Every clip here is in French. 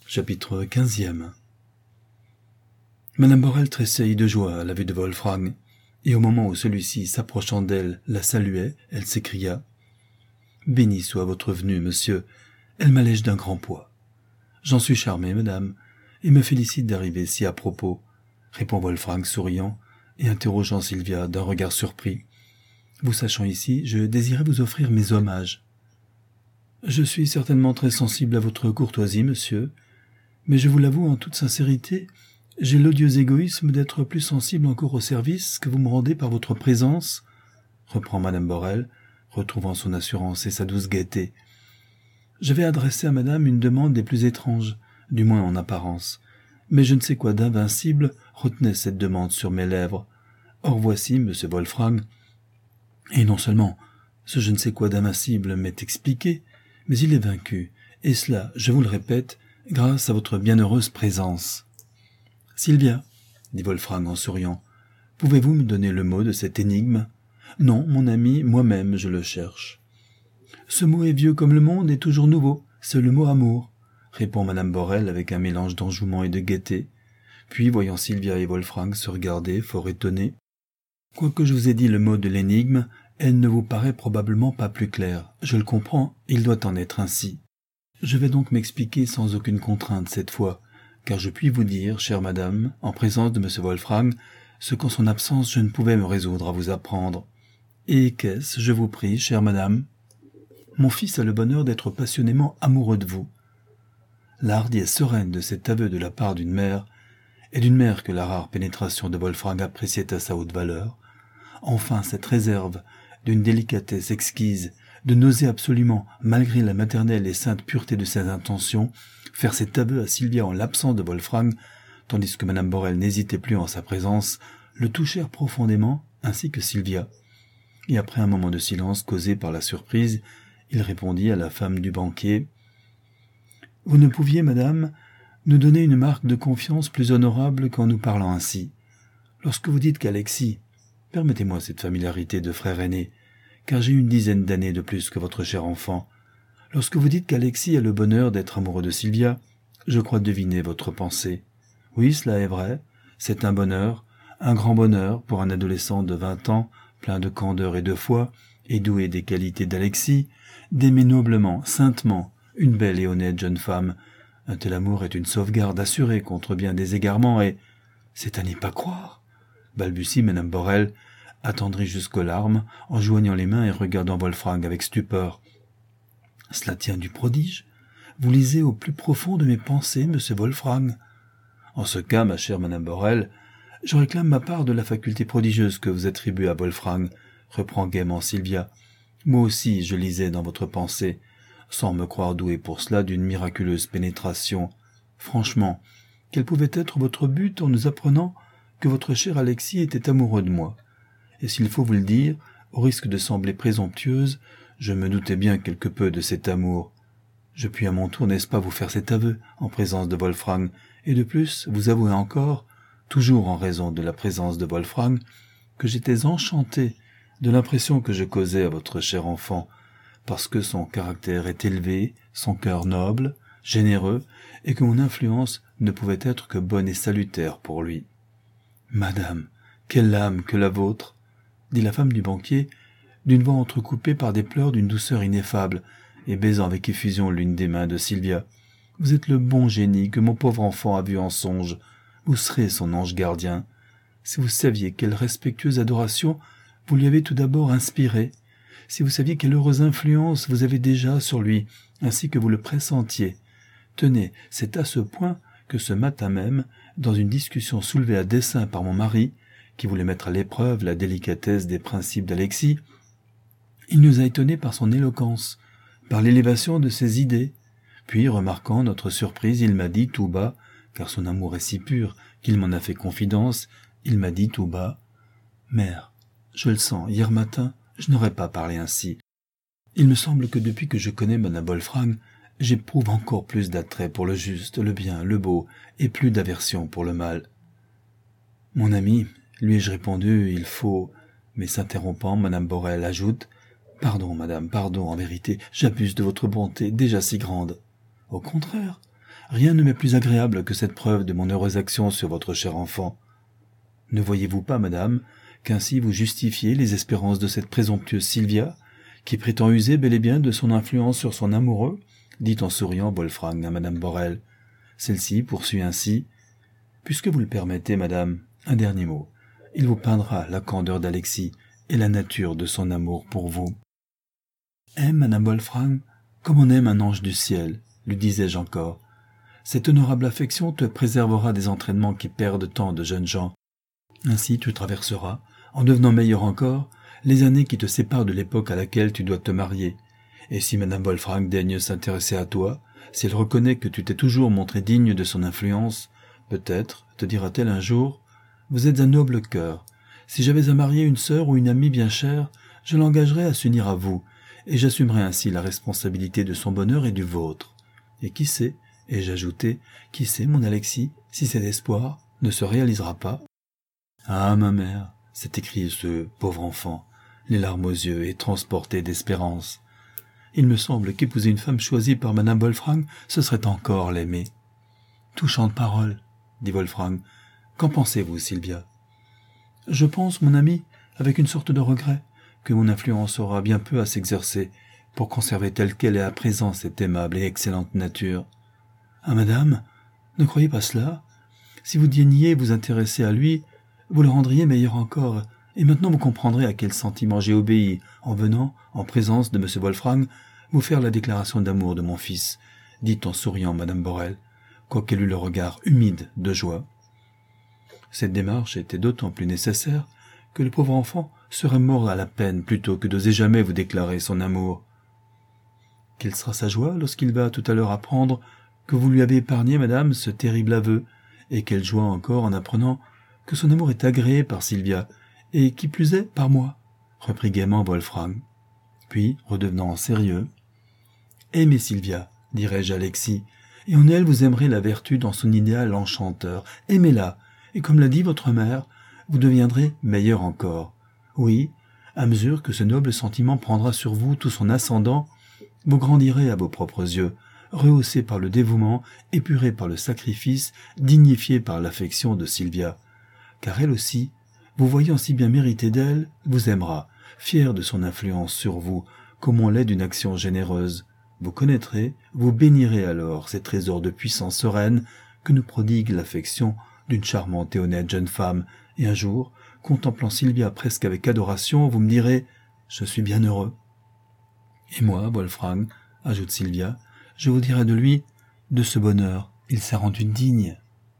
Chapitre 15e. Madame Borel tressaillit de joie à la vue de Wolfrang, et au moment où celui-ci, s'approchant d'elle, la saluait, elle s'écria « Béni soit votre venue, monsieur, elle m'allège d'un grand poids. »« J'en suis charmé, madame, et me félicite d'arriver si à propos, » répond Wolfrang souriant et interrogeant Sylvia d'un regard surpris. « Vous sachant ici, je désirais vous offrir mes hommages. »« Je suis certainement très sensible à votre courtoisie, monsieur, mais je vous l'avoue en toute sincérité, j'ai l'odieux égoïsme d'être plus sensible encore au service que vous me rendez par votre présence, » reprend madame Borel, retrouvant son assurance et sa douce gaieté. « J'avais adressé à madame une demande des plus étranges, du moins en apparence, mais je ne sais quoi d'invincible retenait cette demande sur mes lèvres. Or voici, monsieur Wolfrang, et non seulement ce je ne sais quoi d'invincible m'est expliqué, mais il est vaincu, et cela, je vous le répète, grâce à votre bienheureuse présence. »« Sylvia, » dit Wolfrang en souriant, « pouvez-vous me donner le mot de cette énigme ? » ?»« Non, mon ami, moi-même je le cherche. »« Ce mot est vieux comme le monde et toujours nouveau, c'est le mot amour, » répond madame Borel avec un mélange d'enjouement et de gaieté. Puis, voyant Sylvia et Wolfrang se regarder, fort étonnés, « Quoique je vous ai dit le mot de l'énigme, elle ne vous paraît probablement pas plus claire. Je le comprends, il doit en être ainsi. Je vais donc m'expliquer sans aucune contrainte cette fois, car je puis vous dire, chère madame, en présence de M. Wolfrang, ce qu'en son absence je ne pouvais me résoudre à vous apprendre. Et qu'est-ce, je vous prie, chère madame ? Mon fils a le bonheur d'être passionnément amoureux de vous. » La hardiesse sereine de cet aveu de la part d'une mère, et d'une mère que la rare pénétration de Wolfrang appréciait à sa haute valeur, enfin cette réserve d'une délicatesse exquise, de n'oser absolument, malgré la maternelle et sainte pureté de ses intentions, faire cet aveu à Sylvia en l'absence de Wolfrang, tandis que madame Borel n'hésitait plus en sa présence, le touchèrent profondément, ainsi que Sylvia. Et après un moment de silence causé par la surprise, il répondit à la femme du banquier « Vous ne pouviez, madame, nous donner une marque de confiance plus honorable qu'en nous parlant ainsi. Lorsque vous dites qu'Alexis, permettez-moi cette familiarité de frère aîné, car j'ai une dizaine d'années de plus que votre cher enfant. Lorsque vous dites qu'Alexis a le bonheur d'être amoureux de Sylvia, je crois deviner votre pensée. Oui, cela est vrai, c'est un bonheur, un grand bonheur pour un adolescent de 20 ans, plein de candeur et de foi, et doué des qualités d'Alexis, d'aimer noblement, saintement, une belle et honnête jeune femme. Un tel amour est une sauvegarde assurée contre bien des égarements et... C'est à n'y pas croire, balbutie madame Borel, attendrie jusqu'aux larmes, en joignant les mains et regardant Wolfrang avec stupeur. « Cela tient du prodige. Vous lisez au plus profond de mes pensées, monsieur Wolfrang. En ce cas, ma chère madame Borel, je réclame ma part de la faculté prodigieuse que vous attribuez à Wolfrang, reprend gaiement Sylvia. Moi aussi, je lisais dans votre pensée, sans me croire doué pour cela d'une miraculeuse pénétration. Franchement, quel pouvait être votre but en nous apprenant que votre cher Alexis était amoureux de moi ? Et s'il faut vous le dire, au risque de sembler présomptueuse, je me doutais bien quelque peu de cet amour. Je puis à mon tour, n'est-ce pas, vous faire cet aveu en présence de Wolfrang, et de plus, vous avouer encore, toujours en raison de la présence de Wolfrang, que j'étais enchanté de l'impression que je causais à votre cher enfant, parce que son caractère est élevé, son cœur noble, généreux, et que mon influence ne pouvait être que bonne et salutaire pour lui. « Madame, quelle âme que la vôtre !» dit la femme du banquier, d'une voix entrecoupée par des pleurs d'une douceur ineffable, et baisant avec effusion l'une des mains de Sylvia. « Vous êtes le bon génie que mon pauvre enfant a vu en songe. Vous serez son ange gardien. Si vous saviez quelle respectueuse adoration vous lui avez tout d'abord inspirée, si vous saviez quelle heureuse influence vous avez déjà sur lui, ainsi que vous le pressentiez. Tenez, c'est à ce point que ce matin même, dans une discussion soulevée à dessein par mon mari, qui voulait mettre à l'épreuve la délicatesse des principes d'Alexis, il nous a étonnés par son éloquence, par l'élévation de ses idées. Puis, remarquant notre surprise, il m'a dit tout bas, car son amour est si pur qu'il m'en a fait confidence, il m'a dit tout bas, « Mère, je le sens, hier matin, je n'aurais pas parlé ainsi. Il me semble que depuis que je connais madame Wolfrang, j'éprouve encore plus d'attrait pour le juste, le bien, le beau, et plus d'aversion pour le mal. »« Mon ami, lui ai-je répondu, il faut... » Mais s'interrompant, madame Borel ajoute, « Pardon, madame, pardon, en vérité, j'abuse de votre bonté, déjà si grande. »« Au contraire, Rien ne m'est plus agréable que cette preuve de mon heureuse action sur votre cher enfant. Ne voyez-vous pas, madame, qu'ainsi vous justifiez les espérances de cette présomptueuse Sylvia, qui prétend user bel et bien de son influence sur son amoureux, dit en souriant Wolfrang à madame Borel. Celle-ci poursuit ainsi. Puisque vous le permettez, madame, un dernier mot. Il vous peindra la candeur d'Alexis et la nature de son amour pour vous. Aime madame Wolfrang comme on aime un ange du ciel, lui disais-je encore. Cette honorable affection te préservera des entraînements qui perdent tant de jeunes gens. Ainsi tu traverseras, en devenant meilleur encore, les années qui te séparent de l'époque à laquelle tu dois te marier. Et si madame Wolfrang daigne s'intéresser à toi, si elle reconnaît que tu t'es toujours montré digne de son influence, peut-être te dira-t-elle un jour « Vous êtes un noble cœur. Si j'avais à marier une sœur ou une amie bien chère, je l'engagerais à s'unir à vous, et j'assumerais ainsi la responsabilité de son bonheur et du vôtre. Et qui sait, ai-je ajouté, qui sait, mon Alexis, si cet espoir ne se réalisera pas ?» Ah, ma mère, s'est écrié ce pauvre enfant, les larmes aux yeux et transporté d'espérance. Il me semble qu'épouser une femme choisie par madame Wolfrang, ce serait encore l'aimer. Touchante parole, dit Wolfrang. Qu'en pensez-vous, Sylvia? Je pense, mon ami, avec une sorte de regret, que mon influence aura bien peu à s'exercer pour conserver telle qu'elle est à présent cette aimable et excellente nature. Ah, madame, ne croyez pas cela. Si vous daigniez vous intéresser à lui, vous le rendriez meilleur encore, et maintenant vous comprendrez à quel sentiment j'ai obéi en venant, en présence de M. Wolfrang, vous faire la déclaration d'amour de mon fils, dit en souriant madame Borel, quoiqu'elle eût le regard humide de joie. Cette démarche était d'autant plus nécessaire que le pauvre enfant serait mort à la peine plutôt que d'oser jamais vous déclarer son amour. Quelle sera sa joie lorsqu'il va tout à l'heure apprendre que vous lui avez épargné, madame, ce terrible aveu, et quelle joie encore en apprenant que son amour est agréé par Sylvia, et qui plus est par moi, reprit gaiement Wolfrang. Puis, redevenant sérieux, « Aimez Sylvia, dirai-je à Alexis, et en elle vous aimerez la vertu dans son idéal enchanteur. Aimez-la, et comme l'a dit votre mère, vous deviendrez meilleur encore. Oui, à mesure que ce noble sentiment prendra sur vous tout son ascendant, vous grandirez à vos propres yeux, rehaussé par le dévouement, épuré par le sacrifice, dignifié par l'affection de Sylvia. Car elle aussi, vous voyant si bien mériter d'elle, vous aimera, fière de son influence sur vous, comme on l'est d'une action généreuse. Vous connaîtrez, vous bénirez alors ces trésors de puissance sereine que nous prodigue l'affection d'une charmante et honnête jeune femme, et un jour, contemplant Sylvia presque avec adoration, vous me direz « Je suis bien heureux ». Et moi, Wolfrang, ajoute Sylvia, je vous dirai de lui « De ce bonheur, il s'est rendu digne ».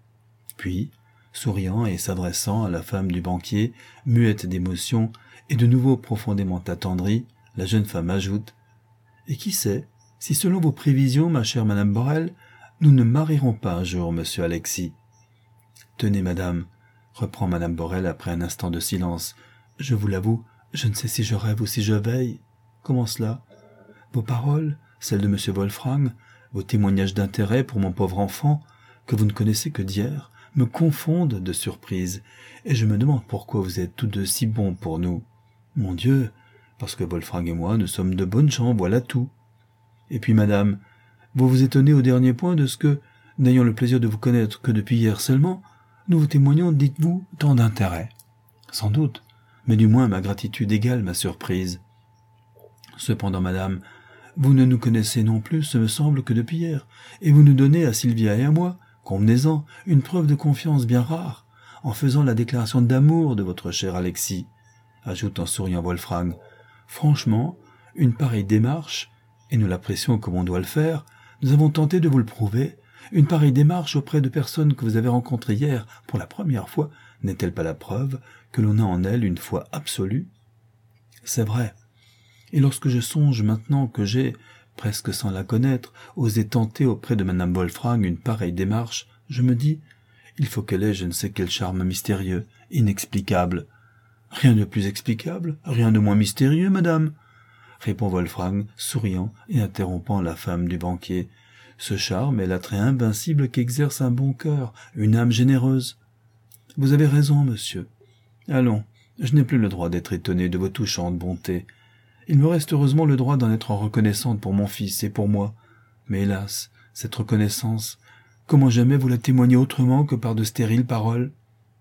Puis, souriant et s'adressant à la femme du banquier, muette d'émotion et de nouveau profondément attendrie, la jeune femme ajoute « Et qui sait, si selon vos prévisions, ma chère madame Borel, nous ne marierons pas un jour monsieur Alexis. » Tenez, madame, reprend madame Borel après un instant de silence, je vous l'avoue, je ne sais si je rêve ou si je veille. Comment cela? Vos paroles, celles de M. Wolfrang, vos témoignages d'intérêt pour mon pauvre enfant, que vous ne connaissez que d'hier, me confondent de surprise, et je me demande pourquoi vous êtes tous deux si bons pour nous. Mon Dieu, parce que Wolfrang et moi, nous sommes de bonnes gens, voilà tout. Et puis, madame, vous vous étonnez au dernier point de ce que, n'ayant le plaisir de vous connaître que depuis hier seulement, nous vous témoignons, dites-vous, tant d'intérêt. Sans doute, mais du moins ma gratitude égale ma surprise. Cependant, madame, vous ne nous connaissez non plus, ce me semble, que depuis hier, et vous nous donnez à Sylvia et à moi, convenez-en, une preuve de confiance bien rare, en faisant la déclaration d'amour de votre cher Alexis, ajoute en souriant Wolfrang. Franchement, une pareille démarche, et nous l'apprécions comme on doit le faire, nous avons tenté de vous le prouver, une pareille démarche auprès de personnes que vous avez rencontrées hier pour la première fois, n'est-elle pas la preuve que l'on a en elle une foi absolue? C'est vrai. Et lorsque je songe maintenant que j'ai, presque sans la connaître, osé tenter auprès de madame Wolfrang une pareille démarche, je me dis, il faut qu'elle ait je ne sais quel charme mystérieux, inexplicable. Rien de plus explicable, rien de moins mystérieux, madame, répond Wolfrang, souriant et interrompant la femme du banquier. Ce charme est l'attrait invincible qu'exerce un bon cœur, une âme généreuse. Vous avez raison, monsieur. Allons, je n'ai plus le droit d'être étonné de vos touchantes bontés. Il me reste heureusement le droit d'en être reconnaissante pour mon fils et pour moi. Mais hélas, cette reconnaissance, comment jamais vous la témoignez autrement que par de stériles paroles?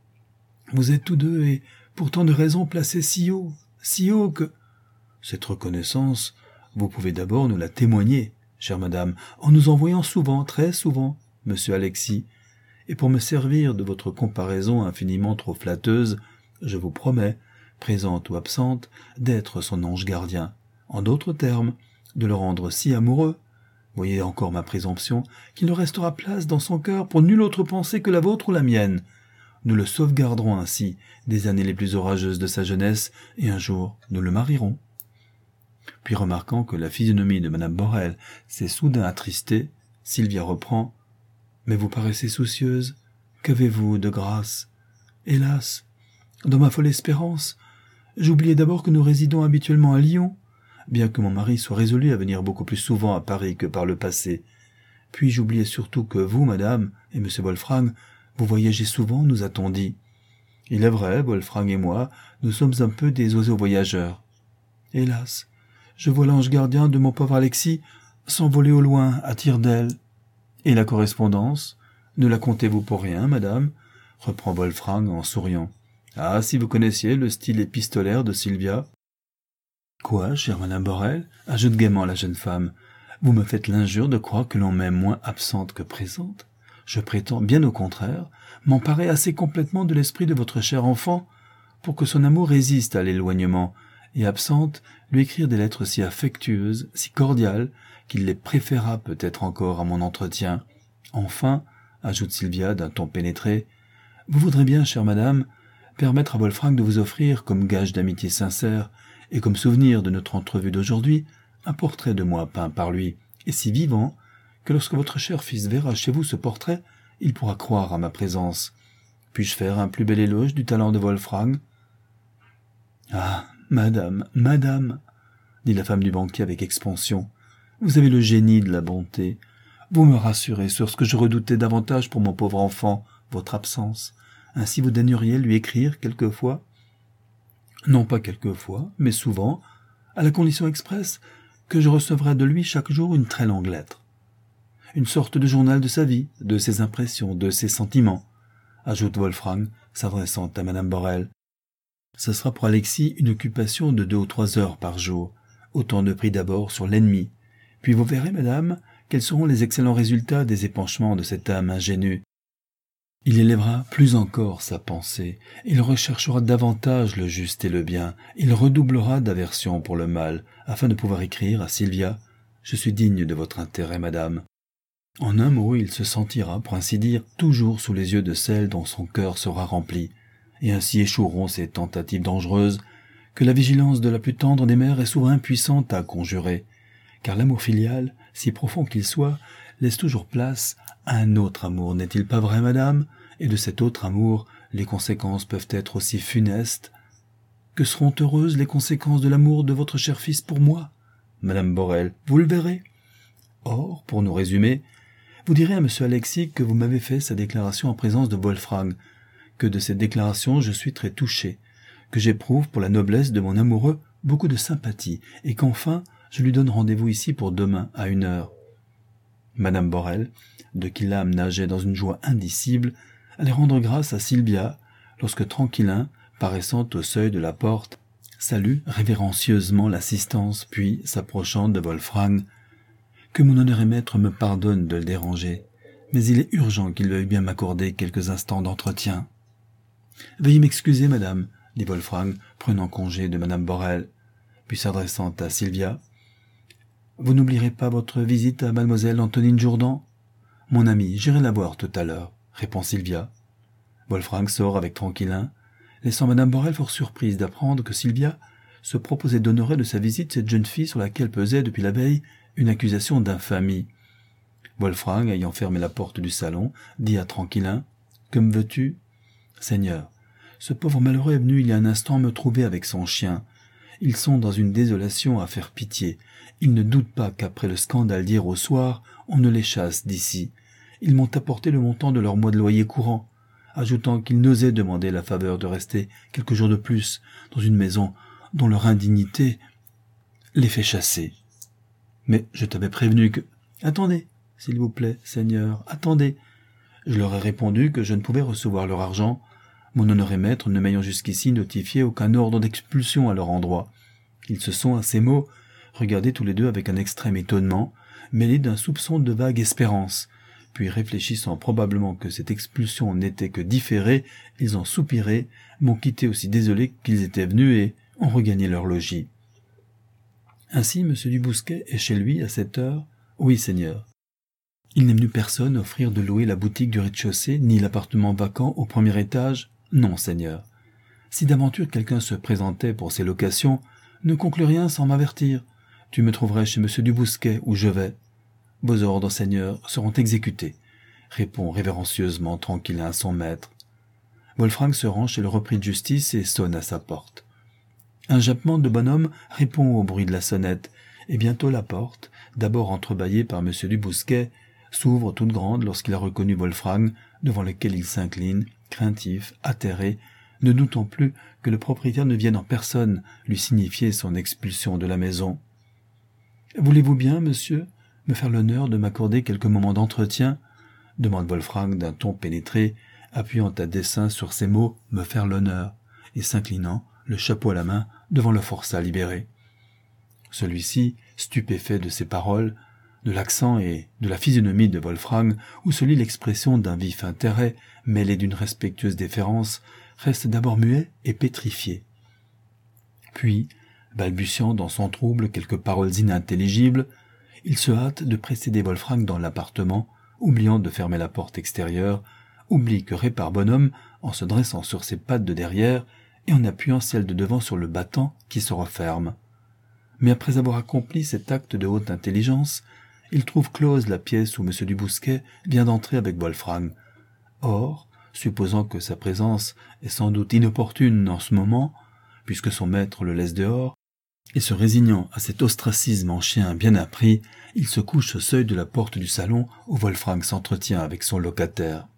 Vous êtes tous deux, et pourtant de raison placés si haut que... Cette reconnaissance, vous pouvez d'abord nous la témoigner, chère madame, en nous envoyant souvent, très souvent, monsieur Alexis, et pour me servir de votre comparaison infiniment trop flatteuse, je vous promets, présente ou absente, d'être son ange gardien. En d'autres termes, de le rendre si amoureux, voyez encore ma présomption, qu'il ne restera place dans son cœur pour nulle autre pensée que la vôtre ou la mienne. Nous le sauvegarderons ainsi des années les plus orageuses de sa jeunesse, et un jour nous le marierons. Puis remarquant que la physionomie de madame Borel s'est soudain attristée, Sylvia reprend. « Mais vous paraissez soucieuse. Qu'avez-vous de grâce? Hélas, dans ma folle espérance, j'oubliais d'abord que nous résidons habituellement à Lyon, bien que mon mari soit résolu à venir beaucoup plus souvent à Paris que par le passé. Puis j'oubliais surtout que vous, madame, et M. Wolfrang, vous voyagez souvent, nous a-t-on dit. Il est vrai, Wolfrang et moi, nous sommes un peu des oiseaux voyageurs. Hélas, je vois l'ange gardien de mon pauvre Alexis s'envoler au loin, à tire d'aile. Et la correspondance, ne la comptez-vous pour rien, madame? Reprend Wolfrang en souriant. Ah, si vous connaissiez le style épistolaire de Sylvia. Quoi, chère madame Borel? Ajoute gaiement la jeune femme. Vous me faites l'injure de croire que l'on m'aime moins absente que présente. Je prétends, bien au contraire, m'emparer assez complètement de l'esprit de votre cher enfant pour que son amour résiste à l'éloignement, et absente, lui écrire des lettres si affectueuses, si cordiales, qu'il les préférera peut-être encore à mon entretien. Enfin, ajoute Sylvia d'un ton pénétré, vous voudrez bien, chère madame, permettre à Wolfrang de vous offrir, comme gage d'amitié sincère, et comme souvenir de notre entrevue d'aujourd'hui, un portrait de moi peint par lui, et si vivant, que lorsque votre cher fils verra chez vous ce portrait, il pourra croire à ma présence. Puis-je faire un plus bel éloge du talent de Wolfrang? Ah, madame, madame, dit la femme du banquier avec expansion, vous avez le génie de la bonté. Vous me rassurez sur ce que je redoutais davantage pour mon pauvre enfant, votre absence. Ainsi vous daigneriez lui écrire quelquefois? Non pas quelquefois, mais souvent, à la condition expresse que je recevrai de lui chaque jour une très longue lettre. Une sorte de journal de sa vie, de ses impressions, de ses sentiments, ajoute Wolfrang, s'adressant à madame Borel. Ce sera pour Alexis une occupation de 2 ou 3 heures par jour, autant de prix d'abord sur l'ennemi. Puis vous verrez, madame, quels seront les excellents résultats des épanchements de cette âme ingénue. Il élèvera plus encore sa pensée, il recherchera davantage le juste et le bien, il redoublera d'aversion pour le mal, afin de pouvoir écrire à Sylvia « Je suis digne de votre intérêt, madame ». En un mot, il se sentira, pour ainsi dire, toujours sous les yeux de celle dont son cœur sera rempli, et ainsi échoueront ces tentatives dangereuses que la vigilance de la plus tendre des mères est souvent impuissante à conjurer, car l'amour filial, si profond qu'il soit, laisse toujours place à un autre amour, n'est-il pas vrai, madame? Et de cet autre amour, les conséquences peuvent être aussi funestes. Que seront heureuses les conséquences de l'amour de votre cher fils pour moi, madame Borel, vous le verrez. Or, pour nous résumer, vous direz à monsieur Alexis que vous m'avez fait sa déclaration en présence de Wolfrang, que de cette déclaration je suis très touché, que j'éprouve pour la noblesse de mon amoureux beaucoup de sympathie, et qu'enfin je lui donne rendez-vous ici pour demain à 1 heure. Madame Borel, de qui l'âme nageait dans une joie indicible, allait rendre grâce à Sylvia, lorsque Tranquillin, paraissant au seuil de la porte, salue révérencieusement l'assistance, puis, s'approchant de Wolfrang, « Que mon honoré maître me pardonne de le déranger, mais il est urgent qu'il veuille bien m'accorder quelques instants d'entretien. »« Veuillez m'excuser, madame, » dit Wolfrang, prenant congé de madame Borel, puis s'adressant à Sylvia. « Vous n'oublierez pas votre visite à mademoiselle Antonine Jourdan? Mon ami, j'irai la voir tout à l'heure, » répond Sylvia. Wolfrang sort avec Tranquillin, laissant madame Borel fort surprise d'apprendre que Sylvia se proposait d'honorer de sa visite cette jeune fille sur laquelle pesait depuis la veille une accusation d'infamie. Wolfrang, ayant fermé la porte du salon, dit à Tranquillin, « Que me veux-tu ?»« Seigneur, ce pauvre malheureux est venu il y a un instant me trouver avec son chien. Ils sont dans une désolation à faire pitié. Ils ne doutent pas qu'après le scandale d'hier au soir, on ne les chasse d'ici. Ils m'ont apporté le montant de leur mois de loyer courant, ajoutant qu'ils n'osaient demander la faveur de rester quelques jours de plus dans une maison dont leur indignité les fait chasser. Mais je t'avais prévenu que... Attendez, s'il vous plaît, Seigneur, attendez. Je leur ai répondu que je ne pouvais recevoir leur argent, mon honoré maître ne m'ayant jusqu'ici notifié aucun ordre d'expulsion à leur endroit. Ils se sont, à ces mots, regardés tous les deux avec un extrême étonnement, mêlé d'un soupçon de vague espérance. Puis, réfléchissant probablement que cette expulsion n'était que différée, ils ont soupiré, m'ont quitté aussi désolés qu'ils étaient venus et ont regagné leur logis. Ainsi, M. du Bousquet est chez lui à cette heure? Oui, Seigneur. Il n'est venu personne offrir de louer la boutique du rez-de-chaussée, ni l'appartement vacant au premier étage? Non, Seigneur. Si d'aventure quelqu'un se présentait pour ces locations, ne conclus rien sans m'avertir. Tu me trouverais chez M. du Bousquet, où je vais. Vos ordres, Seigneur, seront exécutés, répond révérencieusement Tranquillin à son maître. Wolfrang se rend chez le repris de justice et sonne à sa porte. Un jappement de bonhomme répond au bruit de la sonnette, et bientôt la porte, d'abord entrebâillée par M. du Bousquet, s'ouvre toute grande lorsqu'il a reconnu Wolfrang, devant lequel il s'incline, craintif, atterré, ne doutant plus que le propriétaire ne vienne en personne lui signifier son expulsion de la maison. « Voulez-vous bien, monsieur, me faire l'honneur de m'accorder quelques moments d'entretien ?» demande Wolfrang d'un ton pénétré, appuyant à dessein sur ces mots « me faire l'honneur » et s'inclinant, le chapeau à la main, devant le forçat libéré. Celui-ci, stupéfait de ces paroles, de l'accent et de la physionomie de Wolfrang, où se lit l'expression d'un vif intérêt mêlé d'une respectueuse déférence, reste d'abord muet et pétrifié. Puis, balbutiant dans son trouble quelques paroles inintelligibles, il se hâte de précéder Wolfrang dans l'appartement, oubliant de fermer la porte extérieure, oublie que répare bonhomme en se dressant sur ses pattes de derrière et en appuyant celle de devant sur le battant qui se referme. Mais après avoir accompli cet acte de haute intelligence, il trouve close la pièce où M. du Bousquet vient d'entrer avec Wolfrang. Or, supposant que sa présence est sans doute inopportune en ce moment, puisque son maître le laisse dehors, et se résignant à cet ostracisme en chien bien appris, il se couche au seuil de la porte du salon où Wolfrang s'entretient avec son locataire.